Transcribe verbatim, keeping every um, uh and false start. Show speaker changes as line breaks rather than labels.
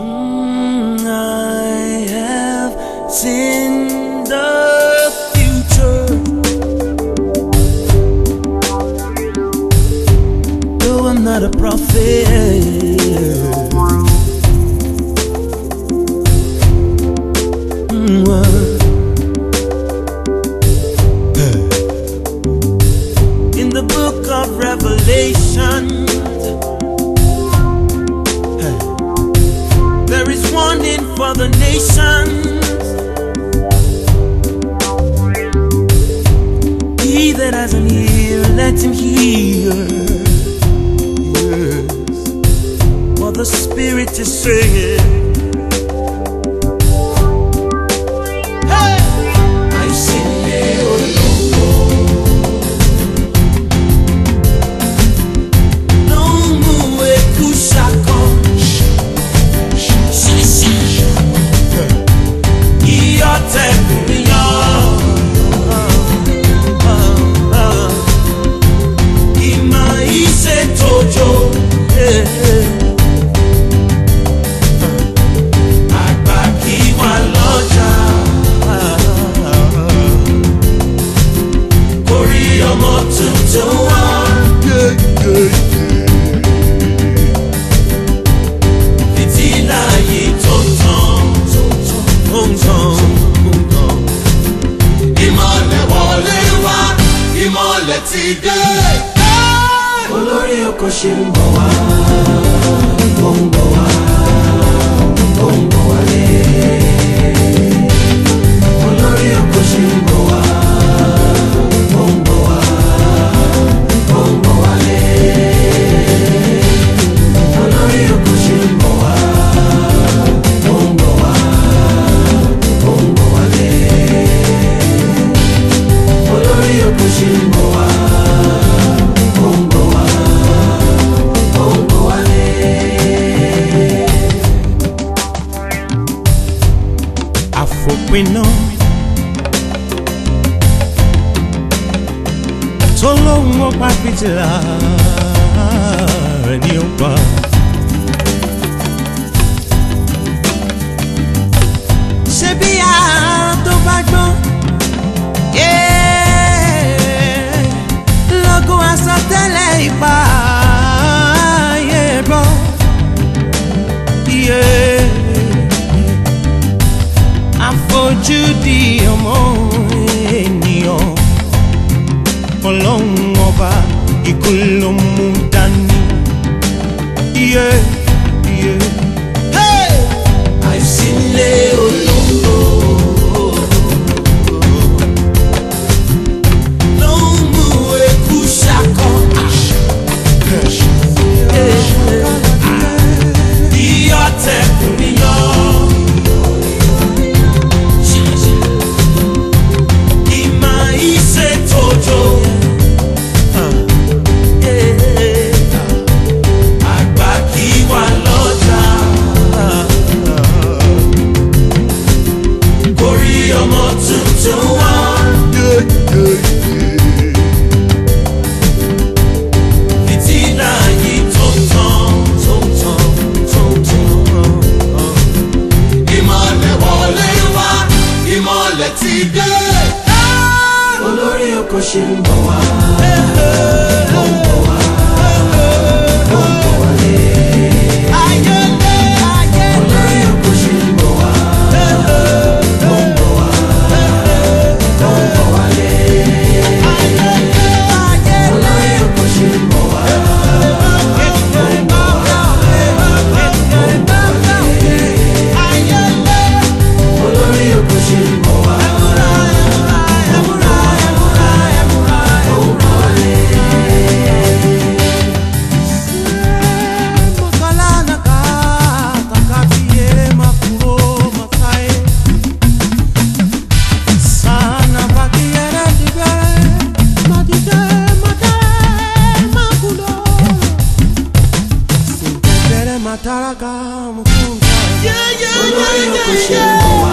Mm, I have seen the future, though I'm not a prophet. Mm, uh, in the book of Revelation, there is warning for the nations. He that has an ear, let him hear. Yes, what the Spirit is saying. Hey, I've seen it all. No more kushako. Olórí oko ṣe ń bọ̀ wá, ó ń bọ̀ wá, ó ń bọ̀ wálé. Olórí oko ṣe ń bọ̀ wá, ó ń bọ̀ wá, ó ń bọ̀ wálé. Olórí oko ṣe ń bọ̀ wá, ó ń bọ̀ wá, ó ń bọ̀ wálé. Olórí oko ṣe ń bọ̀ wá. Àfòpiná tó lóhùn ọ̀pá fìtílà rẹ̀ ní ọ̀pá. Ṣé bí a tó bá gbọ́ lọ́gùn àsọtẹ́lẹ̀ ipa ayé bọ́. Àfojúdi ọmọ ènìyàn, Ọlọ́run ọba ikú ló mú dání. Yeah, yeah. Hey! I've seen lé olóńgbò. Ló ń mú eku ṣakọ. Bí ọ̀tẹ̀ kùnrin yọ. Olórí oko ṣe ń bọ̀ wá, ó ń bọ̀ wá, ó ń bọ̀ wálé. Olórí oko ṣe ń bọ̀ wá, ó ń bọ̀ wá, ó ń bọ̀ wálé. Olórí oko ṣe ń bọ̀ wá, ó ń bọ̀ wá, ó ń bọ̀ wálé. Olórí oko ṣe ń bọ̀ wá. Olórí oko ṣe ń bọ̀ wá.